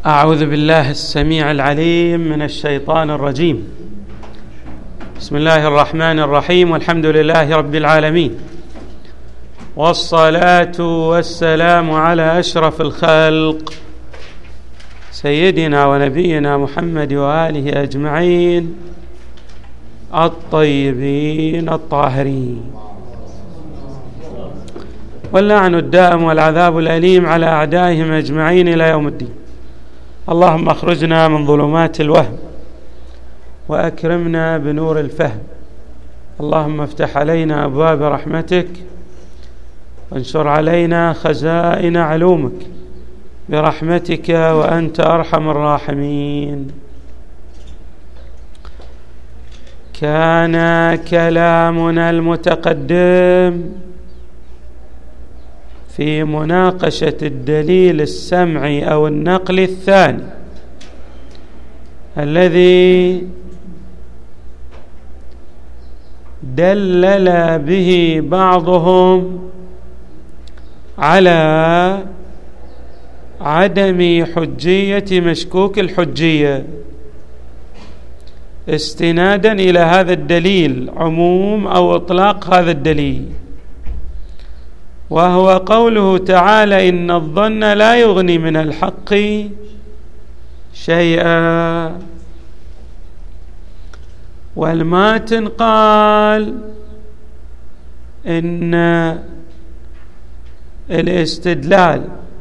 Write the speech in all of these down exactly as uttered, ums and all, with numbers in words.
أعوذ بالله السميع العليم من الشيطان الرجيم. بسم الله الرحمن الرحيم، والحمد لله رب العالمين، والصلاة والسلام على أشرف الخلق سيدنا ونبينا محمد وآله أجمعين الطيبين الطاهرين، واللعن الدائم والعذاب الأليم على أعدائهم أجمعين إلى يوم الدين. اللهم اخرجنا من ظلمات الوهم وأكرمنا بنور الفهم. اللهم افتح علينا أبواب رحمتك وانشر علينا خزائن علومك برحمتك وأنت أرحم الراحمين. كان كلامنا المتقدم في مناقشة الدليل السمعي أو النقل الثاني الذي دلل به بعضهم على عدم حجية مشكوك الحجية استنادا إلى هذا الدليل، عموم أو إطلاق هذا الدليل، وهو قوله تعالى: إن الظن لا يغني من الحق شيئا. والماتن قال إن الاستدلال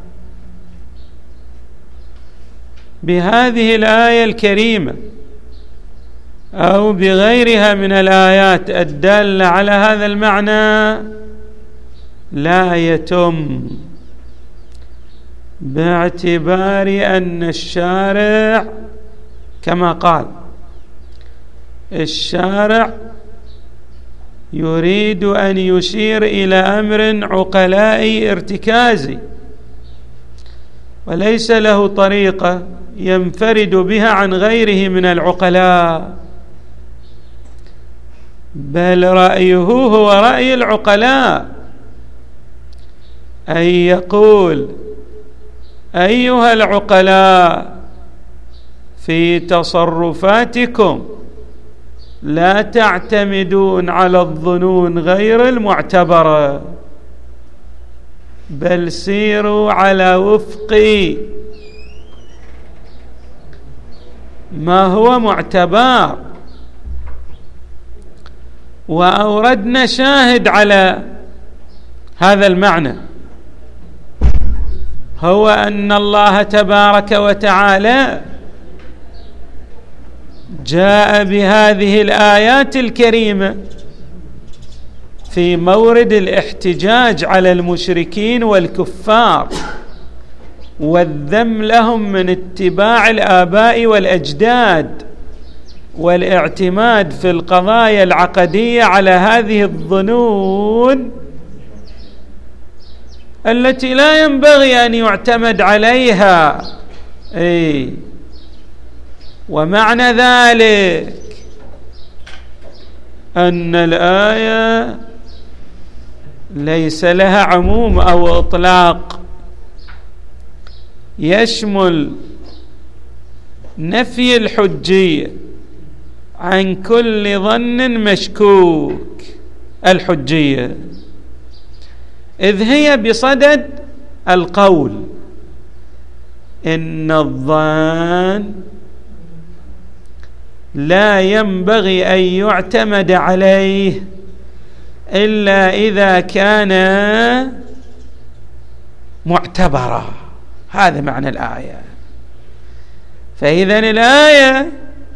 بهذه الآية الكريمة أو بغيرها من الآيات الدالة على هذا المعنى لا يتم، باعتبار أن الشارع كما قال الشارع يريد أن يشير إلى أمر عقلائي ارتكازي، وليس له طريقة ينفرد بها عن غيره من العقلاء، بل رأيه هو رأي العقلاء، أن يقول: أيها العقلاء، في تصرفاتكم لا تعتمدون على الظنون غير المعتبرة، بل سيروا على وفق ما هو معتبر. وأوردنا شاهد على هذا المعنى، هو أن الله تبارك وتعالى جاء بهذه الآيات الكريمة في مورد الاحتجاج على المشركين والكفار والذم لهم من اتباع الآباء والأجداد والاعتماد في القضايا العقدية على هذه الظنون التي لا ينبغي أن يعتمد عليها. أي ومعنى ذلك أن الآية ليس لها عموم أو إطلاق يشمل نفي الحجية عن كل ظن مشكوك الحجية، إذ هي بصدد القول إن الظن لا ينبغي أن يعتمد عليه إلا إذا كان معتبرا. هذا معنى الآية. فإذن الآية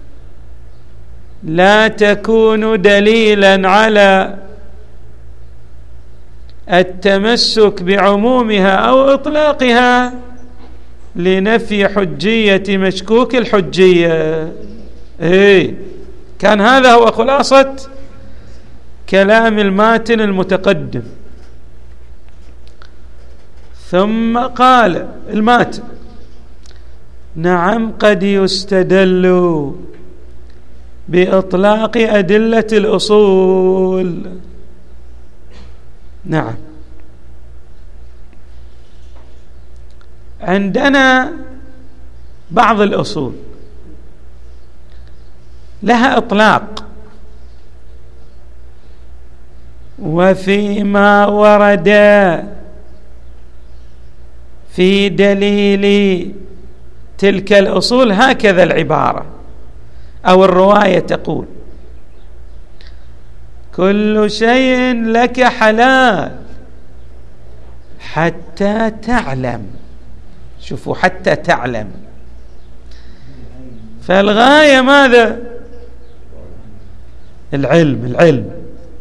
لا تكون دليلا على التمسك بعمومها أو إطلاقها لنفي حجية مشكوك الحجية. إيه كان هذا هو خلاصة كلام الماتن المتقدم. ثم قال الماتن: نعم، قد يستدل بإطلاق أدلة الأصول. نعم، عندنا بعض الأصول لها إطلاق، وفيما ورد في دليل تلك الأصول هكذا العبارة أو الرواية تقول: كل شيء لك حلال حتى تعلم. شوفوا، حتى تعلم. فالغاية ماذا؟ العلم. العلم.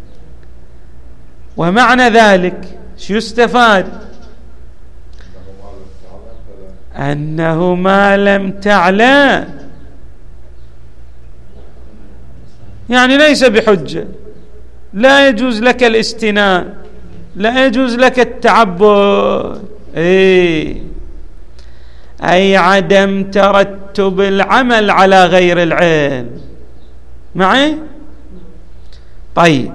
ومعنى ذلك شو يستفاد؟ أنه ما لم تعلم يعني ليس بحجة، لا يجوز لك الاستنان، لا يجوز لك التعبد. إيه؟ أي عدم ترتب العمل على غير العلم. معي؟ طيب،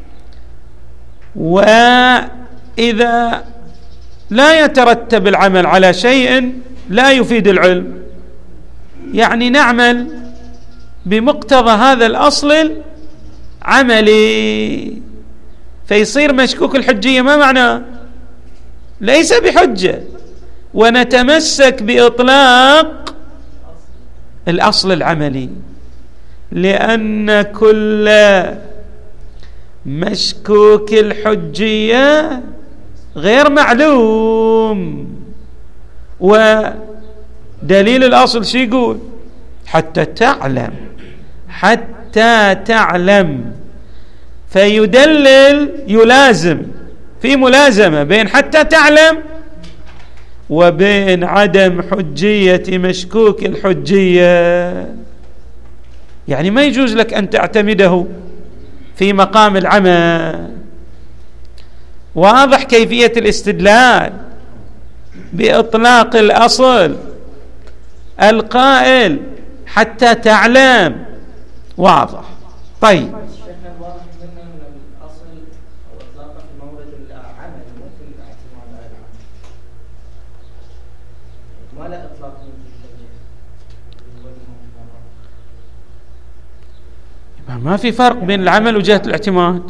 وإذا لا يترتب العمل على شيء لا يفيد العلم، يعني نعمل بمقتضى هذا الأصل العملي، فيصير مشكوك الحجية. ما معناه؟ ليس بحجة، ونتمسك بإطلاق الأصل العملي، لأن كل مشكوك الحجية غير معلوم. ودليل الأصل شو يقول؟ حتى تعلم. حتى تعلم. فيدلل، يلازم، في ملازمة بين حتى تعلم وبين عدم حجية مشكوك الحجية. يعني ما يجوز لك أن تعتمده في مقام العمل. واضح كيفية الاستدلال بإطلاق الأصل القائل حتى تعلم. واضح. طيب، ما في فرق بين العمل وجهة الاعتماد.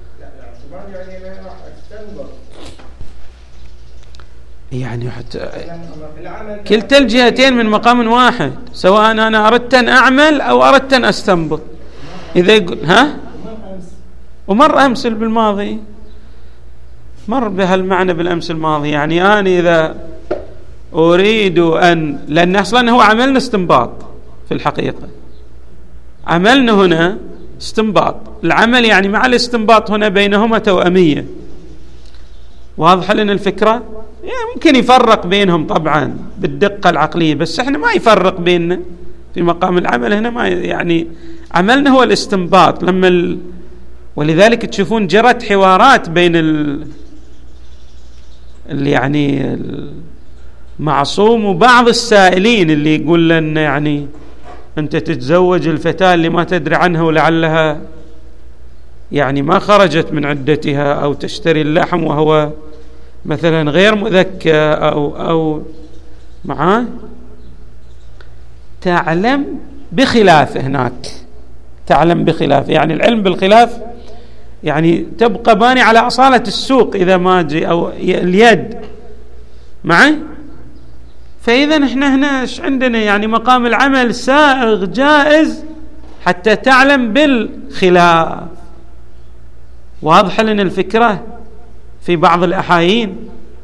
يعني حتى كلتا الجهتين من مقام واحد، سواء أنا أردت أن أعمل أو أردت أن أستنبط. إذا يقول ها ومر أمس بالماضي، مر بهالمعنى بالأمس الماضي. يعني أنا إذا أريد أن، لأن أصلا هو عملنا استنباط في الحقيقة، عملنا هنا استنباط. العمل يعني مع الاستنباط هنا بينهما توأمية. واضح لنا الفكرة؟ يعني ممكن يفرق بينهم طبعا بالدقة العقلية، بس احنا ما يفرق بيننا في مقام العمل هنا. ما يعني عملنا هو الاستنباط لما ال... ولذلك تشوفون جرت حوارات بين ال... اللي يعني المعصوم وبعض السائلين اللي يقول لنا يعني أنت تتزوج الفتاة اللي ما تدري عنها ولعلها يعني ما خرجت من عدتها، أو تشتري اللحم وهو مثلا غير مذكى أو أو معاه. تعلم بخلاف هناك، تعلم بخلاف يعني العلم بالخلاف، يعني تبقى باني على أصالة السوق إذا ما جي أو اليد معي. فإذا احنا هنا ايش عندنا؟ يعني مقام العمل سائغ جائز حتى تعلم بالخلاف. واضح لنا الفكرة في بعض الأحايين.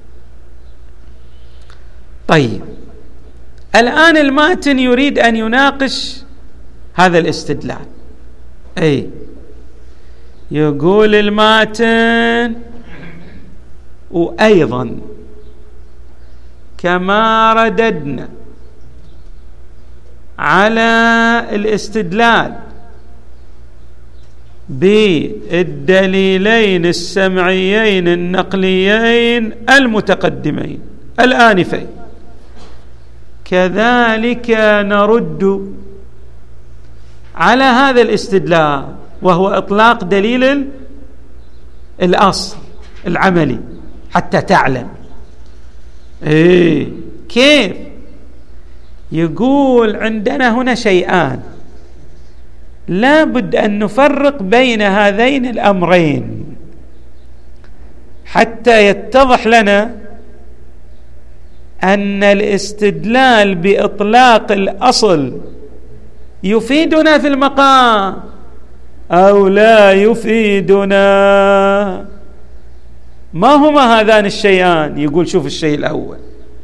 طيب، الآن الماتن يريد أن يناقش هذا الاستدلال. أي يقول الماتن: وأيضا كما رددنا على الاستدلال بالدليلين السمعيين النقليين المتقدمين الآنفين، كذلك نرد على هذا الاستدلال، وهو إطلاق دليل الأصل العملي حتى تعلم. إيه كيف؟ يقول عندنا هنا شيئان لا بد أن نفرق بين هذين الأمرين حتى يتضح لنا أن الاستدلال بإطلاق الأصل يفيدنا في المقام أو لا يفيدنا. ما هما هذان الشيئان؟ يقول شوف الشيء الأول،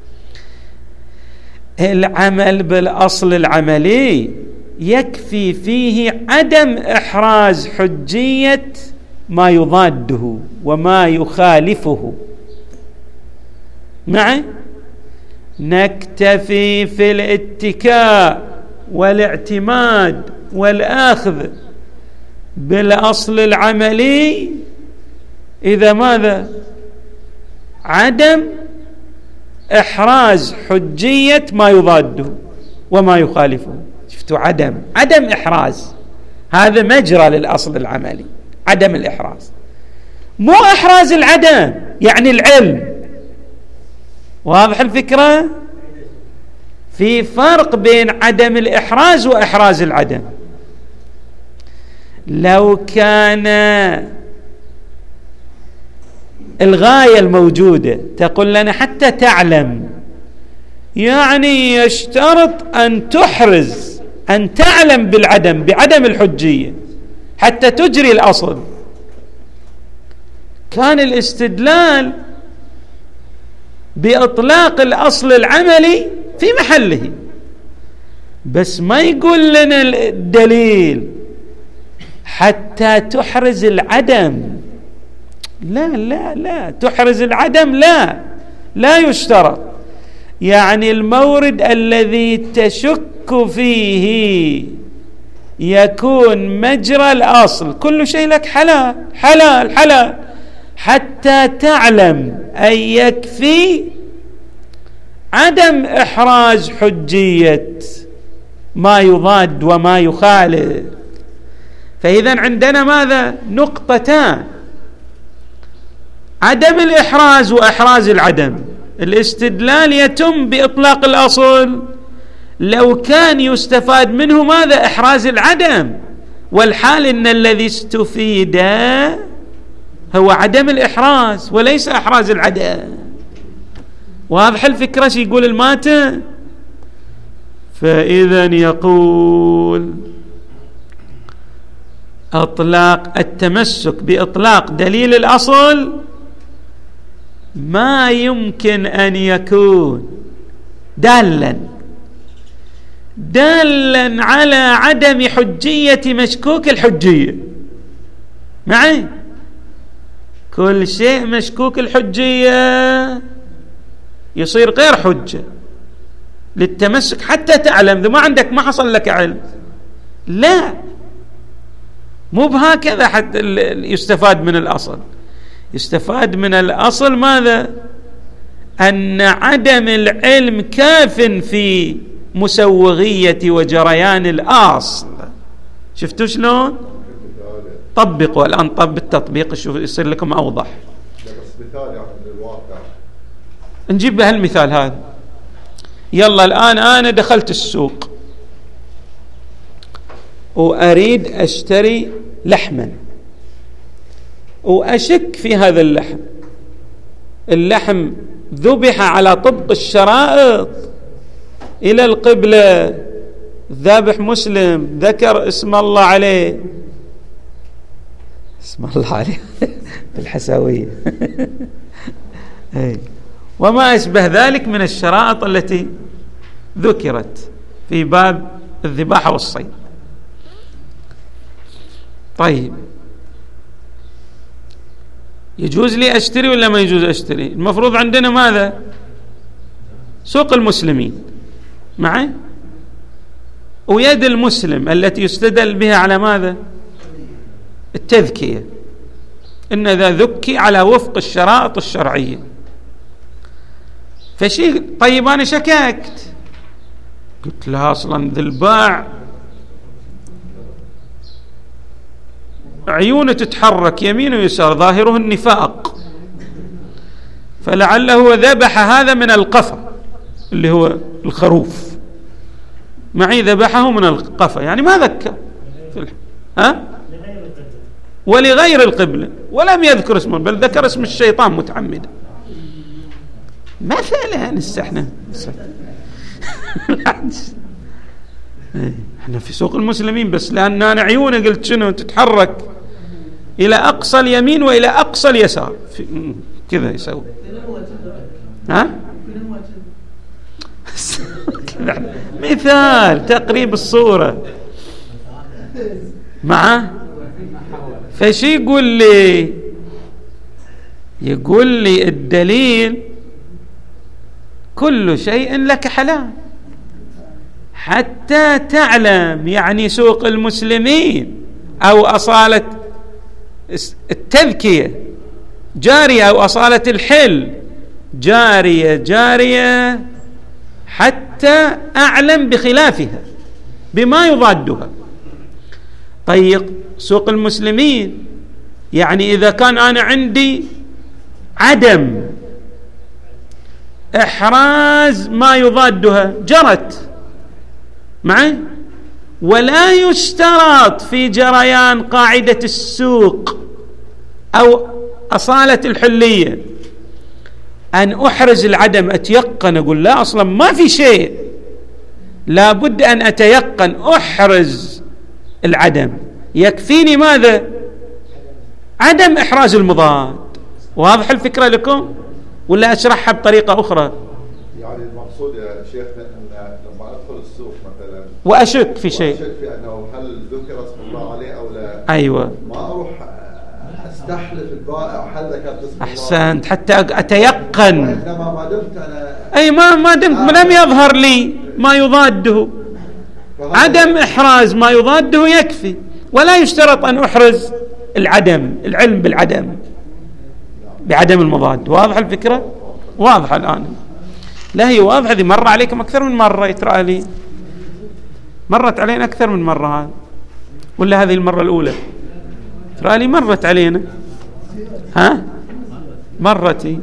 العمل بالأصل العملي يكفي فيه عدم إحراز حجية ما يضاده وما يخالفه. معي؟ نكتفي في الاتكاء والاعتماد والآخذ بالأصل العملي إذا ماذا؟ عدم إحراز حجية ما يضاده وما يخالفه. شفتوا؟ عدم عدم إحراز، هذا مجرى للأصل العملي، عدم الإحراز، مو إحراز العدم يعني العلم. واضح الفكرة؟ في فرق بين عدم الإحراز وإحراز العدم. لو كان الغاية الموجودة تقول لنا حتى تعلم، يعني يشترط أن تحرز، أن تعلم بالعدم، بعدم الحجية حتى تجري الأصل، كان الاستدلال بإطلاق الأصل العملي في محله. بس ما يقول لنا الدليل حتى تحرز العدم، لا لا لا، تحرز العدم لا لا يشترط. يعني المورد الذي تشك فيه يكون مجرى الأصل، كل شيء لك حلال حلال حلال حتى تعلم أن يكفي عدم إحراز حجية ما يضاد وما يخالف. فإذا عندنا ماذا؟ نقطتان، عدم الإحراز وإحراز العدم. الاستدلال يتم بإطلاق الأصل لو كان يستفاد منه ماذا؟ إحراز العدم، والحال إن الذي استفيد هو عدم الإحراز وليس إحراز العدم. واضح الفكرة؟ شي يقول الماتن. فإذا يقول أطلاق التمسك بإطلاق دليل الأصل ما يمكن أن يكون دالا دالا على عدم حجية مشكوك الحجية. معي؟ كل شيء مشكوك الحجية يصير غير حجة للتمسك حتى تعلم. إذا ما عندك، ما حصل لك علم، لا، مو بهكذا حتى يستفاد من الأصل. يستفاد من الأصل ماذا؟ أن عدم العلم كاف في مسوغية وجريان الأصل. شفتوا شلون؟ طبقوا الآن، طب التطبيق شوف يصير لكم أوضح. نجيب بهالمثال هذا. يلا الآن أنا دخلت السوق وأريد أشتري لحما وأشك في هذا اللحم، اللحم ذبح على طبق الشرائط إلى القبلة، ذابح مسلم، ذكر اسم الله عليه، اسم الله عليه بالحساوية وما أشبه ذلك من الشرائط التي ذكرت في باب الذباحة والصيد. طيب، يجوز لي أشتري ولا ما يجوز أشتري؟ المفروض عندنا ماذا؟ سوق المسلمين معي، ويد المسلم التي يستدل بها على ماذا؟ التذكية، إن ذا ذكي على وفق الشرائط الشرعية. فشيء طيب أنا شككت، قلت لها أصلا ذي الباع عيونه تتحرك يمين ويسار، ظاهره النفاق، فلعله ذبح هذا من القفا اللي هو الخروف، معي ذبحه من القفا، يعني ما ذكر في الح... ها؟ ولغير القبلة، ولم يذكر اسمه بل ذكر اسم الشيطان متعمدا مثلا. نستحنا احنا في سوق المسلمين بس، لأن أنا عيوني قلت شنو تتحرك إلى أقصى اليمين وإلى أقصى اليسار كذا يسوي. ها؟ مثال تقريب الصورة معه. فشي يقول لي يقول لي الدليل كل شيء لك حلال حتى تعلم، يعني سوق المسلمين أو أصالة التذكية جارية أو أصالة الحل جارية جارية حتى أعلم بخلافها بما يضادها. طيب سوق المسلمين يعني إذا كان أنا عندي عدم إحراز ما يضادها جرت معي، ولا يشترط في جريان قاعدة السوق أو أصالة الحلية أن أحرز العدم أتيقن، أقول لا أصلا ما في شيء، لابد أن أتيقن أحرز العدم، يكفيني ماذا؟ عدم إحراز المضاد. واضح الفكرة لكم ولا أشرحها بطريقة أخرى؟ يعني المقصود يا شيخ أن لما أدخل السوق مثلا وأشك في شيء، وأشك في أنه هل ذكر اسم الله عليه أو لا، أيوة، ما أروح أستحلف البائع هل ذكرت اسم الله. أحسنت، حتى أتيقن. إنما ما دمت أنا أي ما ما دمت آه. لم يظهر لي ما يضاده، عدم إحراز ما يضاده يكفي، ولا يشترط أن أحرز العدم، العلم بالعدم بعدم المضاد. واضح الفكرة؟ واضح الآن؟ لا هي واضحة، هذه مر عليكم أكثر من مرة، يترى لي مرت علينا أكثر من مرة هذا، ولا هذه المرة الأولى؟ ترى لي مرت علينا، ها مرتي.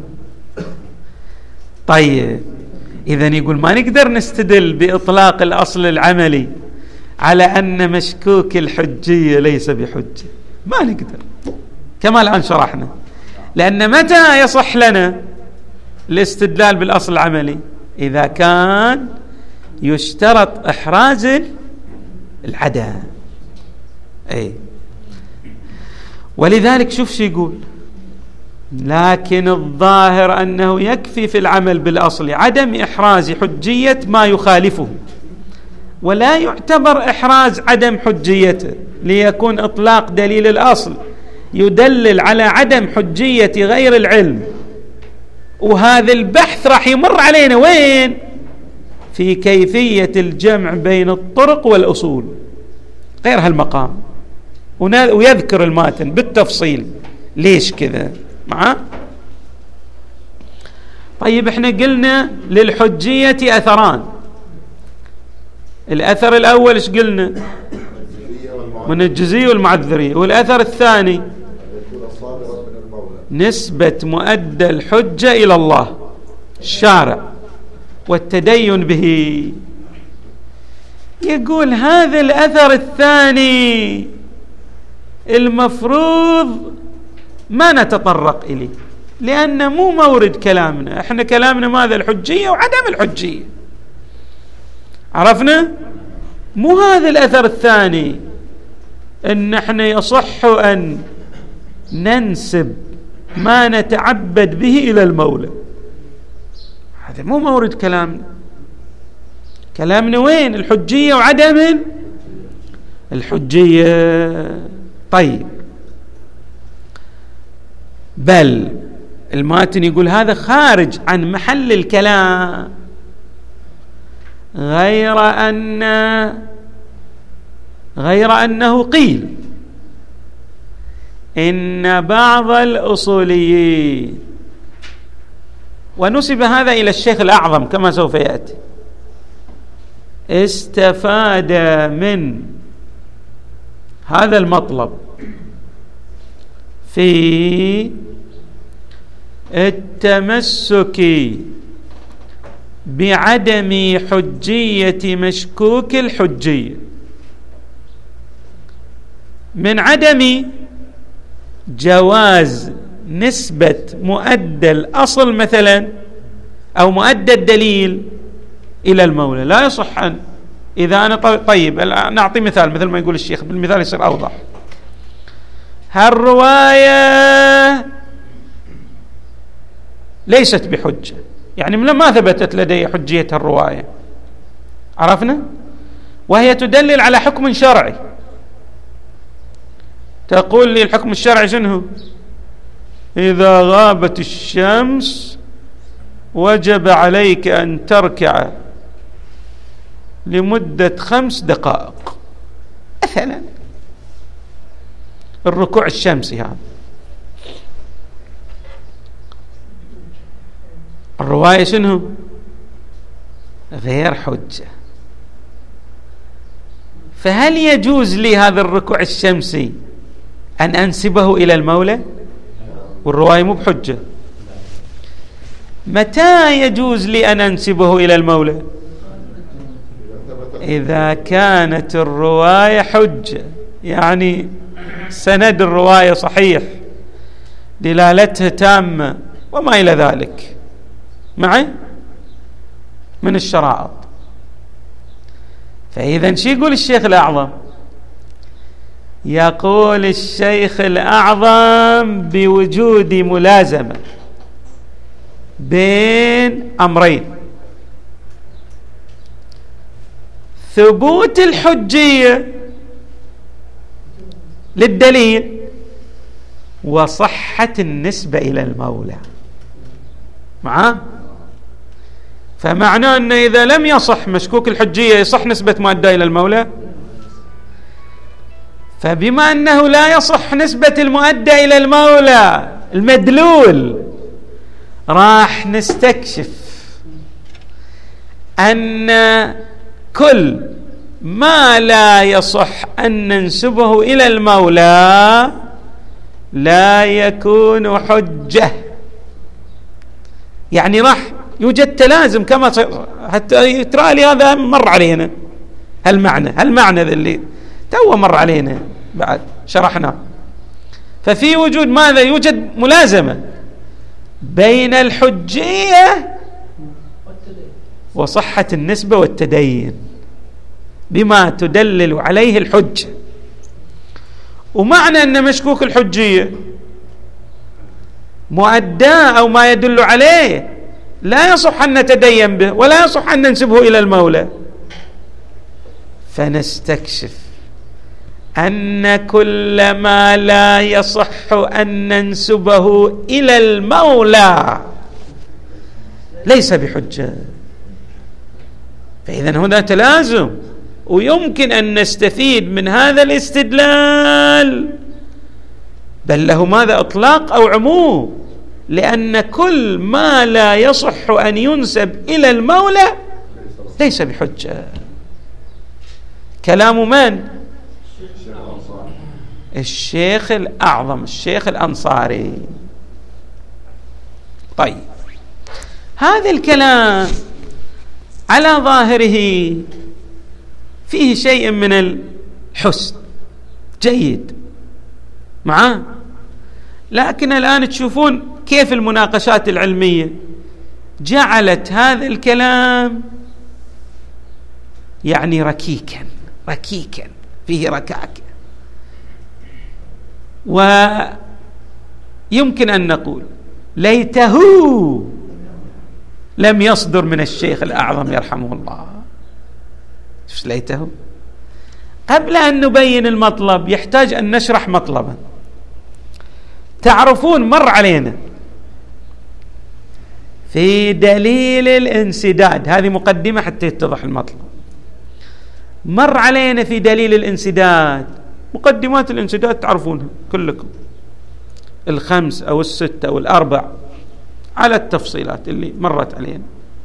طيب إذن يقول ما نقدر نستدل بإطلاق الأصل العملي على أن مشكوك الحجية ليس بحجة، ما نقدر كما الآن شرحنا، لأن متى يصح لنا الاستدلال بالأصل العملي؟ إذا كان يشترط إحراز العدم. أي ولذلك شوف شو يقول، لكن الظاهر أنه يكفي في العمل بالأصل عدم إحراز حجية ما يخالفه، ولا يعتبر إحراز عدم حجيته ليكون إطلاق دليل الأصل يدلل على عدم حجية غير العلم. وهذا البحث راح يمر علينا وين؟ في كيفية الجمع بين الطرق والأصول غير هالمقام، ويذكر الماتن بالتفصيل ليش كذا معه. طيب احنا قلنا للحجية أثران، الأثر الأول ايش قلنا؟ من الجزية والمعذرية. والأثر الثاني نسبة مؤدى الحجة إلى الله الشارع والتدين به. يقول هذا الأثر الثاني المفروض ما نتطرق إليه، لأنه مو مورد كلامنا، احنا كلامنا ماذا؟ الحجية وعدم الحجية، عرفنا؟ مو هذا الأثر الثاني ان احنا يصح ان ننسب ما نتعبد به الى المولى، هذا مو مورد كلامنا. كلامنا وين؟ الحجية وعدم الحجية. طيب بل الماتن يقول هذا خارج عن محل الكلام، غير أن غير أنه قيل إن بعض الأصوليين، ونسب هذا إلى الشيخ الأعظم كما سوف يأتي، استفاد من هذا المطلب في التمسك بعدم حجية مشكوك الحجية، من عدم جواز نسبة مؤدى الأصل مثلا أو مؤدى الدليل إلى المولى. لا يصح أن إذا أنا طيب نعطي مثال مثل ما يقول الشيخ، بالمثال يصير أوضح. هالرواية ليست بحجة، يعني ما ثبتت لدي حجية الرواية، عرفنا؟ وهي تدلل على حكم شرعي. تقول لي الحكم الشرعي شنو؟ إذا غابت الشمس وجب عليك أن تركع لمدة خمس دقائق مثلا، الركوع الشمسي هذا. الرواية شنو؟ غير حجة. فهل يجوز لي هذا الركوع الشمسي أن أنسبه إلى المولى والرواية مو بحجة؟ متى يجوز لي أن أنسبه إلى المولى؟ إذا كانت الرواية حجة، يعني سند الرواية صحيح، دلالتها تامة وما إلى ذلك معي من الشرائط. فإذا شو يقول الشيخ الأعظم؟ يقول الشيخ الأعظم بوجود ملازمة بين أمرين: ثبوت الحجية للدليل وصحة النسبة إلى المولى. معاه؟ فمعناه أنه إذا لم يصح مشكوك الحجية يصح نسبة مؤدى إلى المولى. فبما أنه لا يصح نسبة المؤدى إلى المولى المدلول، راح نستكشف أن كل ما لا يصح أن ننسبه إلى المولى لا يكون حجة. يعني راح يوجد تلازم، كما حتى ترى لي هذا مر علينا هالمعنى هالمعنى اللي تو مر علينا بعد شرحنا. ففي وجود ماذا؟ يوجد ملازمة بين الحجية وصحة النسبة والتدين بما تدلل عليه الحجة. ومعنى أن مشكوك الحجية مؤداه أو ما يدل عليه لا يصح أن نتدين به ولا يصح أن ننسبه إلى المولى. فنستكشف أن كل ما لا يصح أن ننسبه إلى المولى ليس بحجة. فإذا هنا تلازم، ويمكن أن نستفيد من هذا الاستدلال، بل له ماذا؟ إطلاق أو عموم، لأن كل ما لا يصح أن ينسب إلى المولى ليس بحجة. كلام من؟ الشيخ الأعظم الشيخ الأنصاري. طيب، هذا الكلام على ظاهره فيه شيء من الحسن، جيد معاه، لكن الآن تشوفون كيف المناقشات العلمية جعلت هذا الكلام يعني ركيكا ركيكا فيه ركاكة. ويمكن أن نقول ليته لم يصدر من الشيخ الأعظم يرحمه الله. ايش ليته؟ قبل أن نبين المطلب يحتاج أن نشرح مطلبا. تعرفون مر علينا في دليل الانسداد، هذه مقدمة حتى يتضح المطلب. مر علينا في دليل الانسداد مقدمات الانسداد تعرفونها كلكم، الخمس أو الستة أو الأربع على التفصيلات اللي مرت علينا.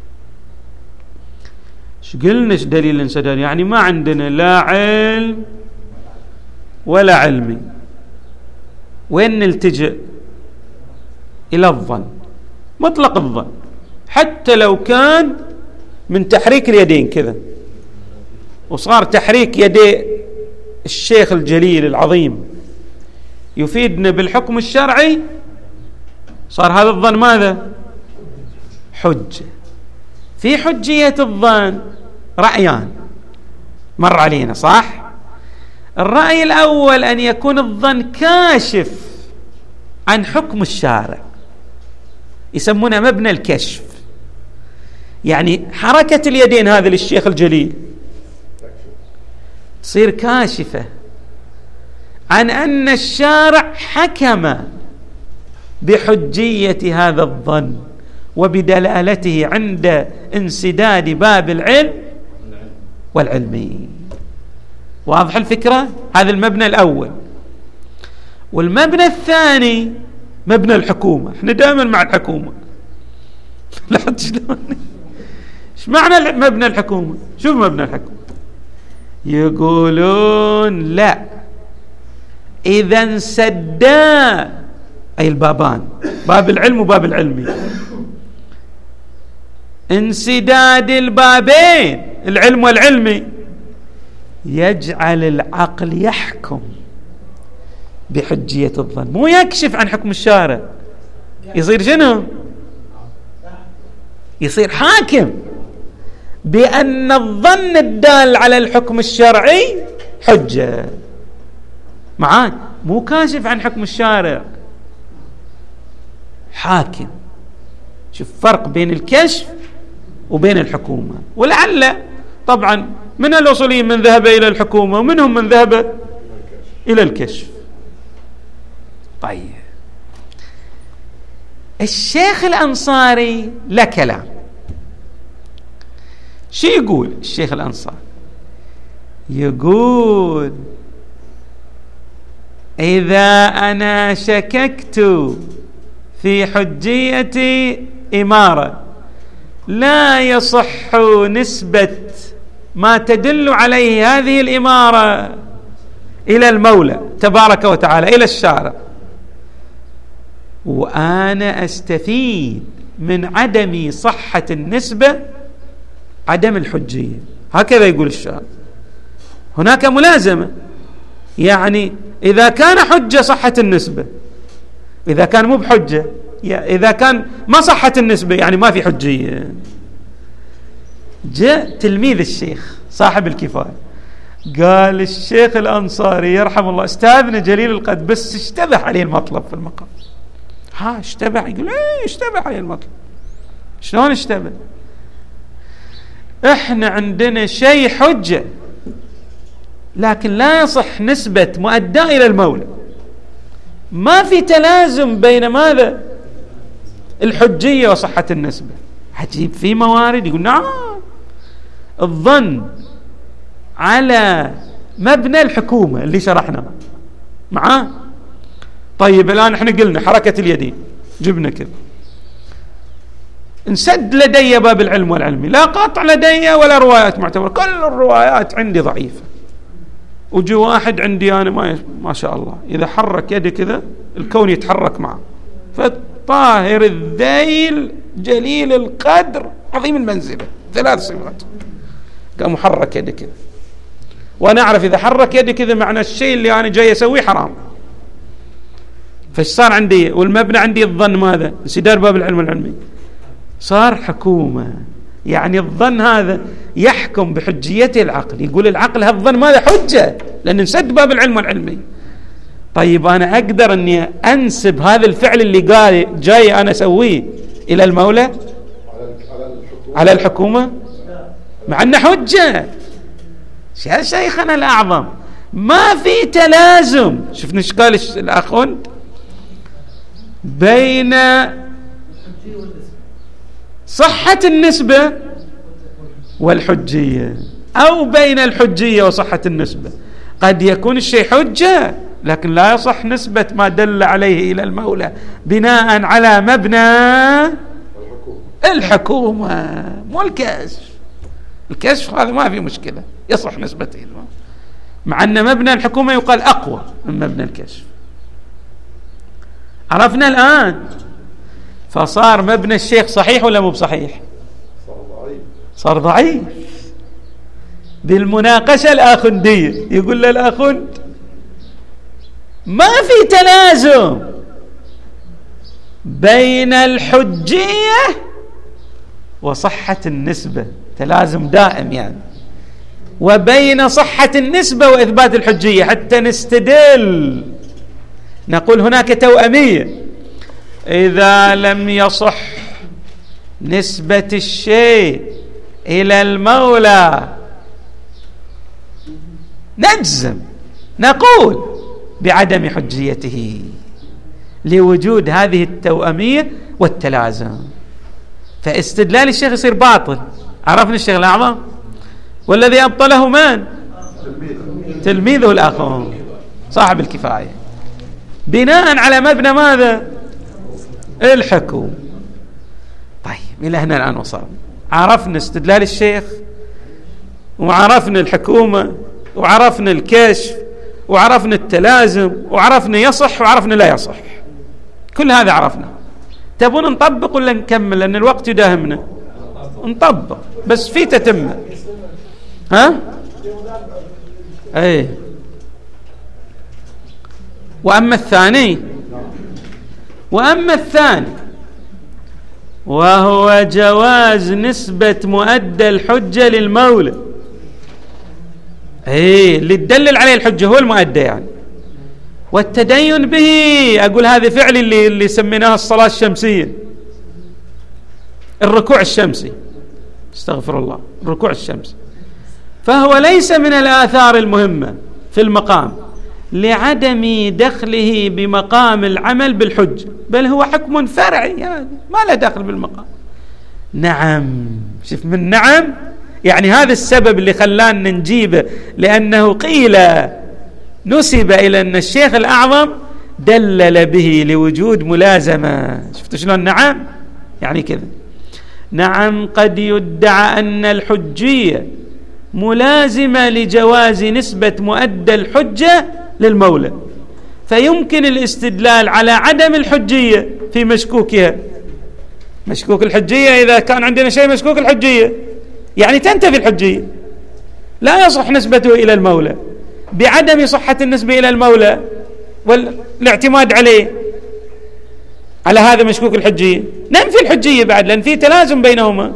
ايش قلنا؟ ايش دليل الانسداد؟ يعني ما عندنا لا علم ولا علمي. وين نلتجئ؟ إلى الظن، مطلق الظن، حتى لو كان من تحريك اليدين كذا، وصار تحريك يدي الشيخ الجليل العظيم يفيدنا بالحكم الشرعي، صار هذا الظن ماذا؟ حجة. في حجية الظن رأيان مر علينا، صح؟ الرأي الأول أن يكون الظن كاشف عن حكم الشارع، يسمونه مبنى الكشف. يعني حركة اليدين هذه للشيخ الجليل تصير كاشفة عن أن الشارع حكم بحجية هذا الظن وبدلالته عند انسداد باب العلم والعلمي. واضح الفكرة؟ هذا المبنى الأول. والمبنى الثاني مبنى الحكومة. احنا دائما مع الحكومة. لا شلون؟ ايش معنى مبنى الحكومة؟ شوف مبنى الحكومة، يقولون لا، إذا انسدا أي البابان، باب العلم وباب العلمي، انسداد البابين العلم والعلمي يجعل العقل يحكم بحجية الظن، مو يكشف عن حكم الشارع. يصير شنو؟ يصير حاكم بأن الظن الدال على الحكم الشرعي حجة. معاك؟ مو كاشف عن حكم الشارع، حاكم. شوف فرق بين الكشف وبين الحكومة. ولعل طبعا من الأصوليين من ذهب إلى الحكومة ومنهم من ذهب إلى الكشف. طيب الشيخ الأنصاري له كلام. شو يقول الشيخ الأنصاري؟ يقول إذا أنا شككت في حجية إمارة لا يصح نسبة ما تدل عليه هذه الإمارة إلى المولى تبارك وتعالى، إلى الشارع، وأنا أستفيد من عدم صحة النسبة عدم الحجية. هكذا يقول الشارع. هناك ملازمة، يعني إذا كان حجة صحت النسبة، إذا كان مو بحجة، إذا كان ما صحت النسبة يعني ما في حجية. جاء تلميذ الشيخ صاحب الكفاية قال الشيخ الأنصاري يرحم الله أستاذنا جليل القدر بس اشتبه عليه المطلب في المقام. ها اشتبه؟ يقول ايه اشتبه عليه المطلب. شلون اشتبه؟ احنا عندنا شيء حجة لكن لا يصح نسبة مؤدى إلى المولى، ما في تلازم بين ماذا؟ الحجية وصحة النسبة. عجيب، في موارد يقول نعم الظن على مبنى الحكومة اللي شرحنا معاه. طيب الآن احنا قلنا حركة اليدين جبنا كذا، انسد لدي باب العلم والعلمي، لا قطع لدي ولا روايات معتبرة، كل الروايات عندي ضعيفة. وجو واحد عندي أنا ما, ما شاء الله إذا حرك يدي كذا الكون يتحرك معه، فالطاهر الذيل جليل القدر عظيم المنزلة، ثلاث صفات، قام محرك يدي كذا، وأنا أعرف إذا حرك يدي كذا معنى الشيء اللي أنا جاي أسويه حرام. فايش صار عندي؟ والمبنى عندي الظن ماذا؟ انسداد باب العلم العلمي، صار حكومة. يعني الظن هذا يحكم بحجيته العقل، يقول العقل هالظن ماذا؟ حجة، لأن انسد باب العلم والعلمي. طيب أنا أقدر أني أنسب هذا الفعل اللي قال جاي أنا أسويه إلى المولى على الحكومة مع أنه حجة؟ يا شيخنا الأعظم ما في تلازم. شفنا ايش قال الأخون بين صحة النسبة والحجية أو بين الحجية وصحة النسبة. قد يكون الشيء حجة لكن لا يصح نسبة ما دل عليه إلى المولى بناء على مبنى الحكومة مو الكشف. الكشف هذا ما في مشكلة يصح نسبته، مع أن مبنى الحكومة يقال أقوى من مبنى الكشف. عرفنا الآن؟ فصار مبنى الشيخ صحيح ولا مو بصحيح؟ صار ضعيف. بالمناقشة الآخندية يقول له الآخند ما في تلازم بين الحجية وصحة النسبة، تلازم دائم يعني، وبين صحة النسبة وإثبات الحجية. حتى نستدل نقول هناك توأمية، إذا لم يصح نسبة الشيء إلى المولى نجزم نقول بعدم حجيته لوجود هذه التوأمية والتلازم. فاستدلال الشيخ يصير باطل. عرفنا الشيخ الأعظم والذي أبطله من؟ تلميذه الآخر صاحب الكفاية، بناء على مبنى ماذا؟ الحكم. طيب إلى هنا الآن وصلنا، عرفنا استدلال الشيخ، وعرفنا الحكومة، وعرفنا الكشف، وعرفنا التلازم، وعرفنا يصح وعرفنا لا يصح. كل هذا عرفنا. تبون نطبق ولا نكمل؟ لأن الوقت يداهمنا. نطبق بس في تتمة. ها؟ ايه. وأما الثاني وأما الثاني وهو جواز نسبة مؤدى الحجة للمولى. ايه اللي تدلل عليه الحجة هو المؤدى يعني، والتدين به. أقول هذا فعل اللي اللي سميناها الصلاة الشمسية، الركوع الشمسي، استغفر الله، الركوع الشمسي. فهو ليس من الآثار المهمة في المقام لعدم دخله بمقام العمل بالحجة، بل هو حكم فرعي يعني ما له دخل بالمقام. نعم، شوف من نعم يعني هذا السبب اللي خلانا نجيبه، لأنه قيل نسب إلى أن الشيخ الأعظم دلل به لوجود ملازمة. شفتوا شلون؟ نعم يعني كذا. نعم، قد يدعى أن الحجية ملازمة لجواز نسبة مؤدى الحجة للمولى، فيمكن الاستدلال على عدم الحجية في مشكوكها. مشكوك الحجية إذا كان عندنا شيء مشكوك الحجية يعني تنتفي الحجية، لا يصح نسبته إلى المولى بعدم صحة النسبة إلى المولى والاعتماد عليه على هذا مشكوك الحجية. ننفي الحجية بعد لأن في تلازم بينهما،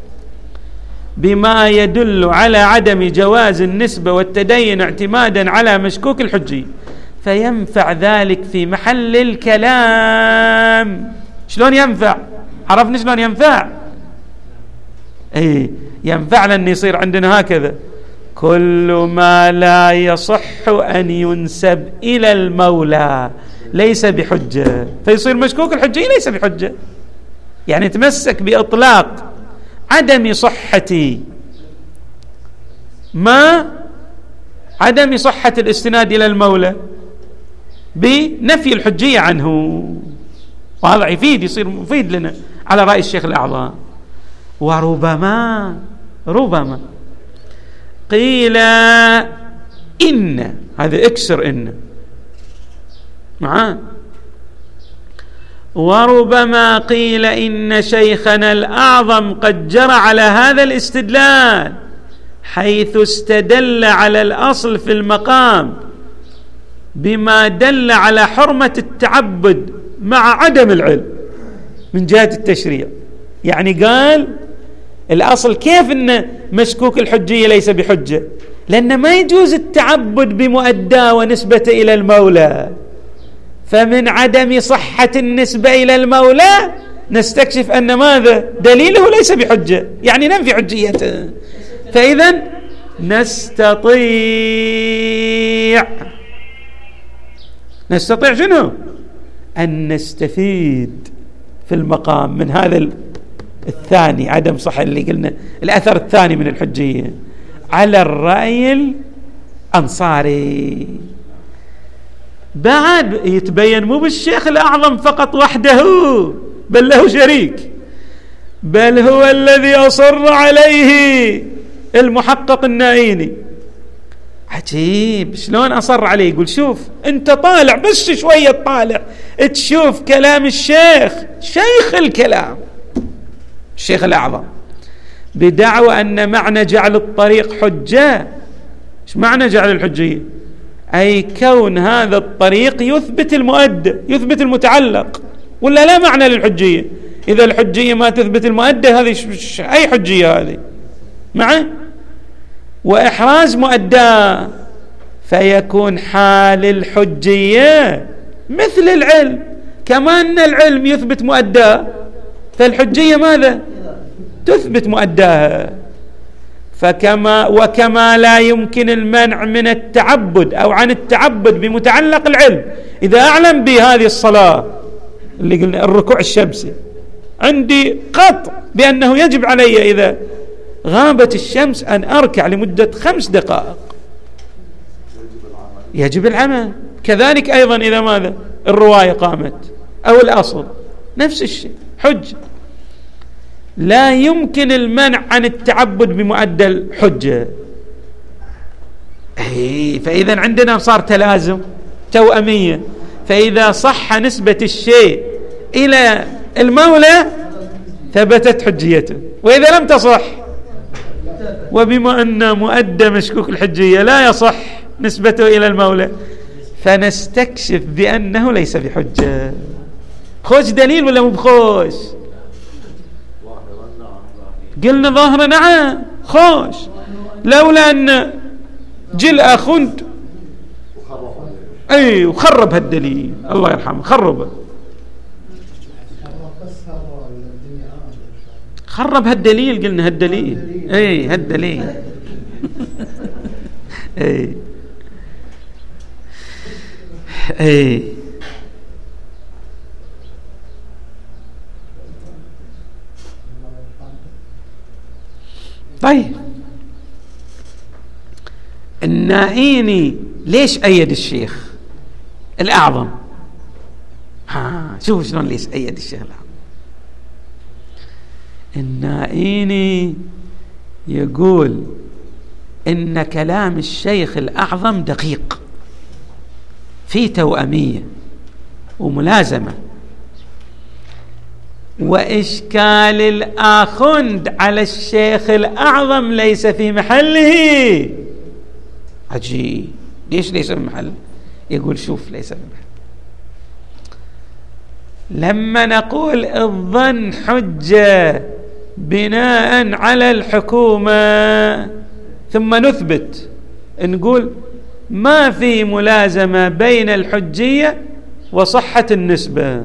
بما يدل على عدم جواز النسبة والتدين اعتمادا على مشكوك الحجية، فينفع ذلك في محل الكلام. شلون ينفع؟ عرفنا شلون ينفع؟ ايه ينفع لأن يصير عندنا هكذا: كل ما لا يصح أن ينسب إلى المولى ليس بحجة، فيصير مشكوك الحجية ليس بحجة. يعني تمسك بإطلاق عدم صحة ما عدم صحة الاستناد إلى المولى بنفي الحجية عنه. وهذا يفيد، يصير مفيد لنا على رأي الشيخ الأعظم. وربما ربما قيل إن، هذا اكسر إن معاه، وربما قيل إن شيخنا الأعظم قد جرى على هذا الاستدلال، حيث استدل على الأصل في المقام بما دل على حرمة التعبد مع عدم العلم من جهة التشريع. يعني قال الأصل كيف إن مشكوك الحجية ليس بحجة، لأن ما يجوز التعبد بمؤدى ونسبة إلى المولى، فمن عدم صحة النسبة إلى المولى نستكشف أن ماذا؟ دليله ليس بحجة، يعني ننفي حجيته. فإذا نستطيع نستطيع شنو؟ أن نستفيد في المقام من هذا الثاني، عدم صحة اللي قلنا الأثر الثاني من الحجية، على الرأي الأنصاري. بعد يتبين مو بالشيخ الأعظم فقط وحده، بل له شريك، بل هو الذي أصر عليه المحقق النائيني. عجيب شلون أصر عليه. يقول شوف أنت طالع بس شوية، طالع تشوف كلام الشيخ، شيخ الكلام الشيخ الأعظم، بدعوى أن معنى جعل الطريق حجة. إيش معنى جعل الحجية؟ أي كون هذا الطريق يثبت المؤدى، يثبت المتعلق، ولا لا معنى للحجية؟ إذا الحجية ما تثبت المؤدى هذه أي حجية هذه معه؟ وإحراز مؤدى، فيكون حال الحجية مثل العلم، كما أن العلم يثبت مؤدى فالحجية ماذا؟ تثبت مؤداها. فكما وكما لا يمكن المنع من التعبد أو عن التعبد بمتعلق العلم، إذا أعلم بهذه الصلاة اللي قلنا الركوع الشمسي عندي قطع بأنه يجب علي إذا غابت الشمس أن أركع لمدة خمس دقائق، يجب العمل. كذلك أيضا إذا ماذا؟ الرواية قامت أو الأصل نفس الشيء حجة. لا يمكن المنع عن التعبد بمؤدى الحجة. فإذا عندنا صار تلازم توأمية، فإذا صح نسبة الشيء إلى المولى ثبتت حجيته، وإذا لم تصح، وبما أن مؤدى مشكوك الحجية لا يصح نسبته إلى المولى، فنستكشف بأنه ليس بحجة. خوش دليل ولا مو بخوش؟ قلنا ظاهرة نعم خوش، لولا أن جل أخند أي وخرب هالدليل الله يرحمه، خربه خرب هالدليل. قلنا هالدليل اي هالدليل اي اي طيب النائيني ليش أيد الشيخ الأعظم؟ ها شوفوا شلون ليش أيد الشيخ الأعظم. النائيني يقول إن كلام الشيخ الأعظم دقيق، في توأمية وملازمة، وإشكال الآخند على الشيخ الأعظم ليس في محله. عجيب، ليش ليس في محله؟ يقول شوف ليس في محله. لما نقول الظن حجة بناء على الحكومة ثم نثبت، نقول ما في ملازمة بين الحجية وصحة النسبة.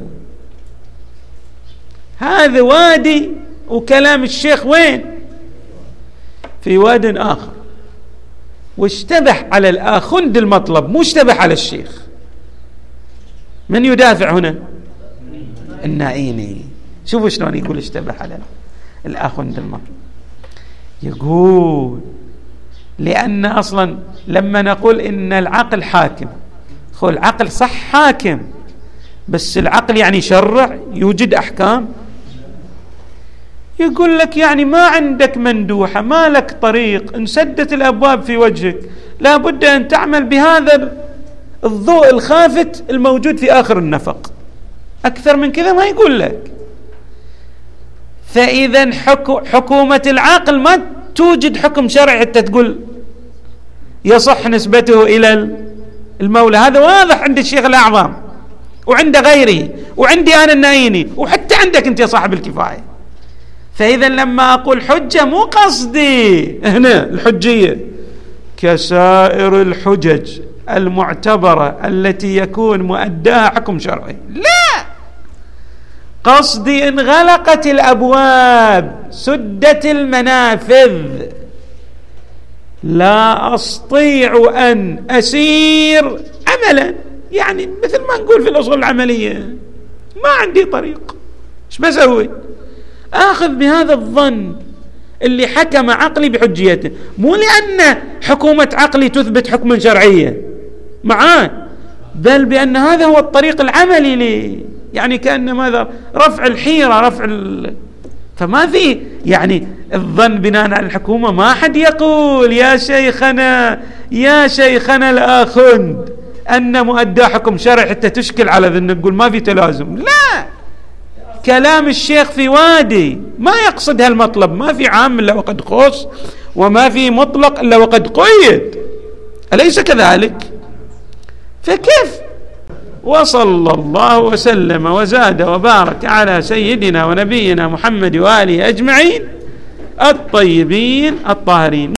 هذا وادي، وكلام الشيخ وين؟ في واد آخر، واشتبه على الآخند المطلب، مو اشتبه على الشيخ. من يدافع هنا؟ النائيني. شوفوا شلون يقول اشتبه على الآخند المطلب. يقول لأن أصلا لما نقول إن العقل حاكم، خو العقل صح حاكم، بس العقل يعني شرع يوجد أحكام. يقول لك يعني ما عندك مندوحة، ما لك طريق، انسدت الأبواب في وجهك، لا بد أن تعمل بهذا الضوء الخافت الموجود في آخر النفق، أكثر من كذا ما يقول لك. فإذا حكو حكومة العقل ما توجد حكم شرعي حتى تقول يصح نسبته إلى المولى. هذا واضح عند الشيخ الأعظم وعند غيره وعندي أنا النائيني وحتى عندك أنت يا صاحب الكفاية. فإذا لما أقول حجة مو قصدي هنا الحجية كسائر الحجج المعتبرة التي يكون مؤداها حكم شرعي، لا، قصدي إن غلقت الأبواب سدت المنافذ لا أستطيع أن أسير عملا، يعني مثل ما نقول في الأصول العملية ما عندي طريق، إيش بسوي؟ آخذ بهذا الظن اللي حكم عقلي بحجيته، مو لأن حكومة عقلي تثبت حكما شرعيا معاه، بل بأن هذا هو الطريق العملي لي، يعني كأن ماذا؟ رفع الحيرة، رفع ال... فما في يعني الظن بناء على الحكومة. ما حد يقول يا شيخنا يا شيخنا الآخند أن مؤدى حكم شرعي حتى تشكل على ذن، نقول ما في تلازم، لا، كلام الشيخ في وادي ما يقصد هالمطلب، ما في عام إلا وقد خص، وما في مطلق إلا وقد قيد، أليس كذلك؟ فكيف؟ وصلى الله وسلم وزاد وبارك على سيدنا ونبينا محمد وآله أجمعين الطيبين الطاهرين.